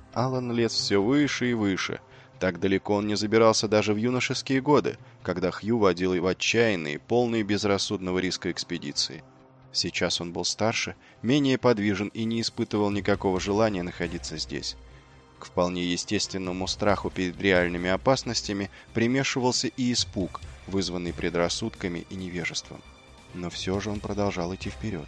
Алан лез все выше и выше. Так далеко он не забирался даже в юношеские годы, когда Хью водил в отчаянные, полные безрассудного риска экспедиции. Сейчас он был старше, менее подвижен и не испытывал никакого желания находиться здесь. К вполне естественному страху перед реальными опасностями примешивался и испуг, вызванный предрассудками и невежеством. Но все же он продолжал идти вперед.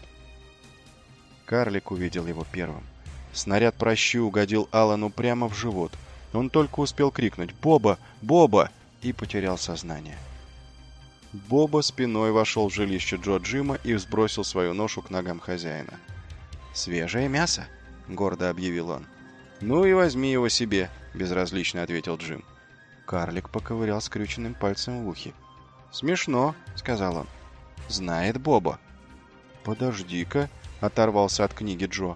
Карлик увидел его первым. Снаряд прощи угодил Алану прямо в живот. Он только успел крикнуть «Боба! Боба!» и потерял сознание. Боба спиной вошел в жилище Джо Джима и сбросил свою ношу к ногам хозяина. «Свежее мясо!» — гордо объявил он. «Ну и возьми его себе», — безразлично ответил Джим. Карлик поковырял скрюченным пальцем в ухе. «Смешно», — сказал он. «Знает Боба». «Подожди-ка», — оторвался от книги Джо.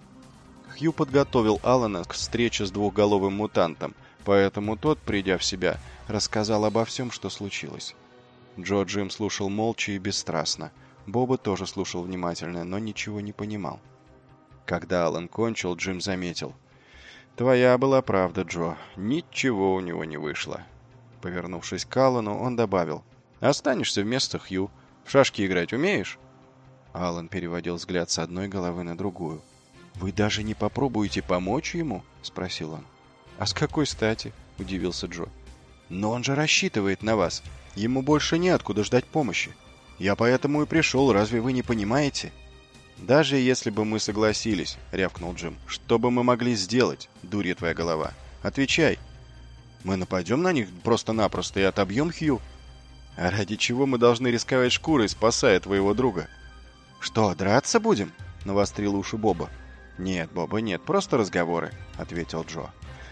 Хью подготовил Алана к встрече с двухголовым мутантом, поэтому тот, придя в себя, рассказал обо всем, что случилось. Джо Джим слушал молча и бесстрастно. Боба тоже слушал внимательно, но ничего не понимал. Когда Алан кончил, Джим заметил. «Твоя была правда, Джо. Ничего у него не вышло». Повернувшись к Алану, он добавил. «Останешься вместо Хью. В шашки играть умеешь?» Алан переводил взгляд с одной головы на другую. «Вы даже не попробуете помочь ему?» — спросил он. «А с какой стати?» — удивился Джо. «Но он же рассчитывает на вас. Ему больше неоткуда ждать помощи. Я поэтому и пришел, разве вы не понимаете?» «Даже если бы мы согласились», — рявкнул Джим, — «что бы мы могли сделать, дурья твоя голова? Отвечай. Мы нападем на них просто-напросто и отобьем Хью? А ради чего мы должны рисковать шкурой, спасая твоего друга?» «Что, драться будем?» — навострил уши Боба. «Нет, Боба, нет, просто разговоры», — ответил Джо.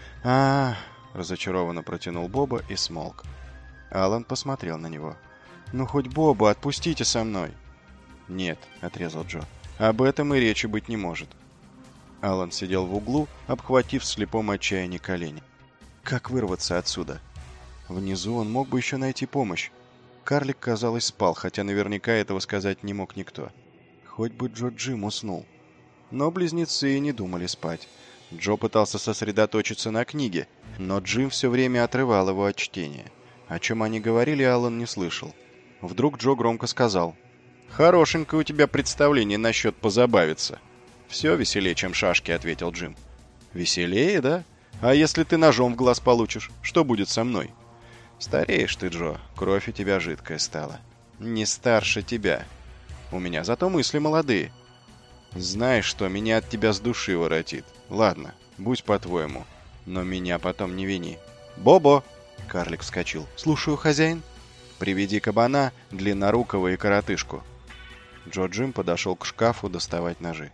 Разочарованно протянул Боба и смолк. Алан посмотрел на него. «Ну хоть Боба, отпустите со мной!» «Нет», — отрезал Джо, — «об этом и речи быть не может». Алан сидел в углу, обхватив в слепом отчаянии колени. Как вырваться отсюда? Внизу он мог бы еще найти помощь. Карлик, казалось, спал, хотя наверняка этого сказать не мог никто. Хоть бы Джо Джим уснул. Но близнецы и не думали спать. Джо пытался сосредоточиться на книге, но Джим все время отрывал его от чтения. О чем они говорили, Алан не слышал. Вдруг Джо громко сказал: «Хорошенькое у тебя представление насчет позабавиться». «Все веселее, чем шашки», — ответил Джим. «Веселее, да? А если ты ножом в глаз получишь, что будет со мной?» «Стареешь ты, Джо, кровь у тебя жидкая стала». «Не старше тебя. У меня зато мысли молодые». «Знаешь что, меня от тебя с души воротит. Ладно, будь по-твоему, но меня потом не вини». «Бобо!» — карлик вскочил. «Слушаю, хозяин». «Приведи кабана, длиннорукого и коротышку». Джо Джим подошел к шкафу доставать ножи.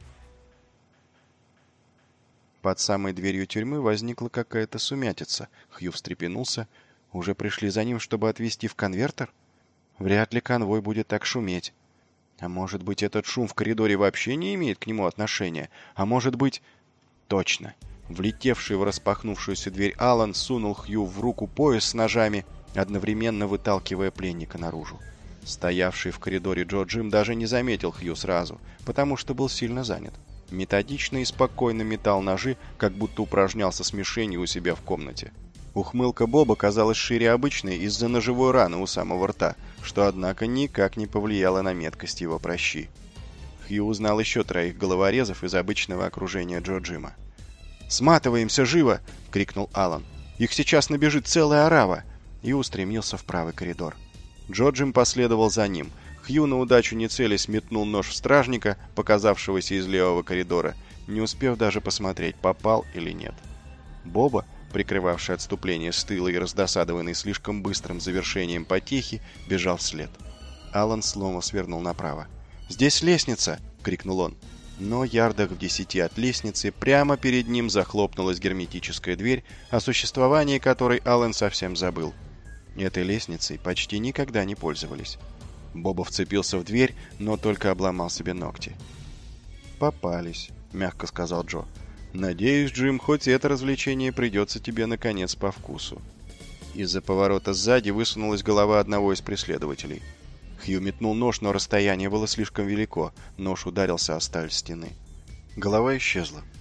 Под самой дверью тюрьмы возникла какая-то сумятица. Хью встрепенулся. Уже пришли за ним, чтобы отвезти в конвертер? Вряд ли конвой будет так шуметь. А может быть, этот шум в коридоре вообще не имеет к нему отношения? А может быть... Точно. Влетевший в распахнувшуюся дверь Алан сунул Хью в руку пояс с ножами, одновременно выталкивая пленника наружу. Стоявший в коридоре Джо Джим даже не заметил Хью сразу, потому что был сильно занят. Методично и спокойно метал ножи, как будто упражнялся с мишенью у себя в комнате. Ухмылка Боба казалась шире обычной из-за ножевой раны у самого рта, что, однако, никак не повлияло на меткость его прощи. Хью узнал еще 3 головорезов из обычного окружения Джо Джима. «Сматываемся, живо!» — крикнул Алан. «Их сейчас набежит целая орава!» И устремился в правый коридор. Джо Джим последовал за ним. Хью на удачу не целясь метнул нож в стражника, показавшегося из левого коридора, не успев даже посмотреть, попал или нет. Боба, прикрывавший отступление с тыла и раздосадованный слишком быстрым завершением потехи, бежал вслед. Алан снова свернул направо. «Здесь лестница!» — крикнул он. Но ярдах в 10 от лестницы прямо перед ним захлопнулась герметическая дверь, о существовании которой Алан совсем забыл. Этой лестницей почти никогда не пользовались. Боба вцепился в дверь, но только обломал себе ногти. «Попались», — мягко сказал Джо. «Надеюсь, Джим, хоть это развлечение придется тебе наконец по вкусу». Из-за поворота сзади высунулась голова одного из преследователей. Хью метнул нож, но расстояние было слишком велико. Нож ударился о сталь стены. Голова исчезла.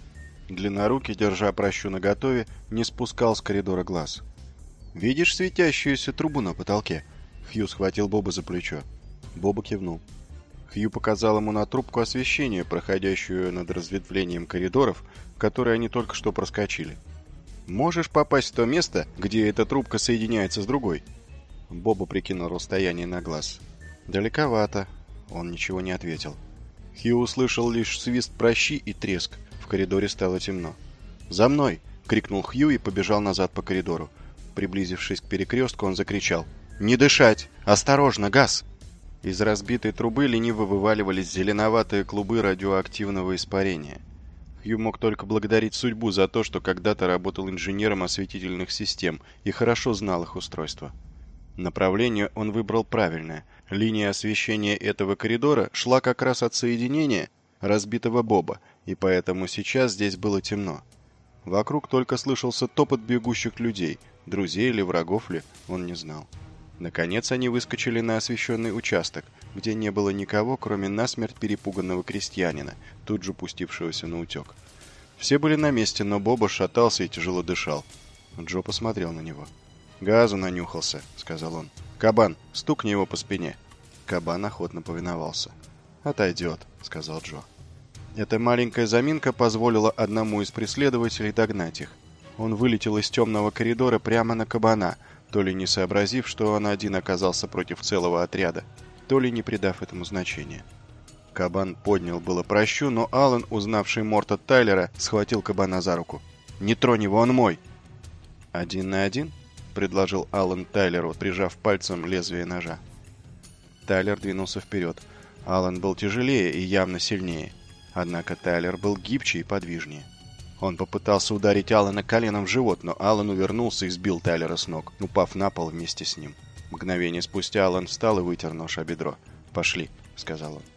Длиннорукий, держа пращу наготове, не спускал с коридора глаз. «Видишь светящуюся трубу на потолке?» Хью схватил Боба за плечо. Боба кивнул. Хью показал ему на трубку освещения, проходящую над разветвлением коридоров, которые они только что проскочили. «Можешь попасть в то место, где эта трубка соединяется с другой?» Боба прикинул расстояние на глаз. «Далековато». Он ничего не ответил. Хью услышал лишь свист пращи и треск. В коридоре стало темно. «За мной!» — крикнул Хью и побежал назад по коридору. Приблизившись к перекрестку, он закричал: «Не дышать! Осторожно, газ!» Из разбитой трубы лениво вываливались зеленоватые клубы радиоактивного испарения. Хью мог только благодарить судьбу за то, что когда-то работал инженером осветительных систем и хорошо знал их устройство. Направление он выбрал правильное. Линия освещения этого коридора шла как раз от соединения разбитого Боба, и поэтому сейчас здесь было темно. Вокруг только слышался топот бегущих людей, друзей или врагов ли, он не знал. Наконец они выскочили на освещенный участок, где не было никого, кроме насмерть перепуганного крестьянина, тут же пустившегося на утек. Все были на месте, но Боба шатался и тяжело дышал. Джо посмотрел на него. «Газу нанюхался», — сказал он. «Кабан, стукни его по спине». Кабан охотно повиновался. «Отойдет», — сказал Джо. Эта маленькая заминка позволила одному из преследователей догнать их. Он вылетел из темного коридора прямо на кабана, то ли не сообразив, что он один оказался против целого отряда, то ли не придав этому значения. Кабан поднял было пращу, но Аллен, узнавший Морта Тайлера, схватил кабана за руку. «Не тронь его, он мой!» «Один на один?» — предложил Аллен Тайлеру, прижав пальцем лезвие ножа. Тайлер двинулся вперед. Аллен был тяжелее и явно сильнее. Однако Тайлер был гибче и подвижнее. Он попытался ударить Аллена коленом в живот, но Аллен увернулся и сбил Тайлера с ног, упав на пол вместе с ним. Мгновение спустя Аллен встал и вытер нож о бедро. «Пошли», — сказал он.